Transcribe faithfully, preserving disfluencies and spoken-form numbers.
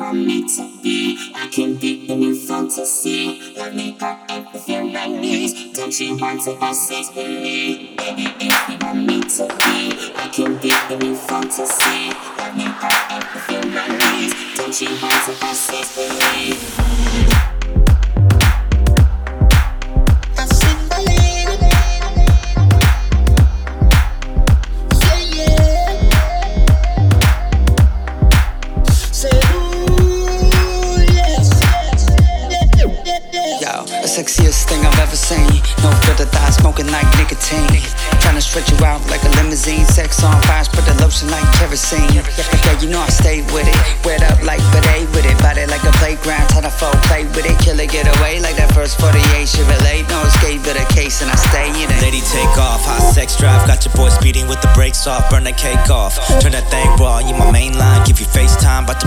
want me to be. I can be the new fantasy. Let me got everything I need. Don't you want to have sex with me? Baby, if you want me to be, I can be the new fantasy. Let me got everything I need. Don't you want to have sex with me? Sexiest thing I've ever seen. No filter thighs smoking like nicotine. Tryna stretch you out like a limousine. Sex on fire, spread the lotion like kerosene. Yeah, you know I stay with it. Wet up like bidet with it. Body like a playground, time to fall, play with it. Kill it, get away like that first forty-eight. She relate, no escape but a case and I stay in it. Lady take off, hot sex drive. Got your boy speeding with the brakes off. Burn the cake off. Turn that thing raw, you my main line. Give you FaceTime, about to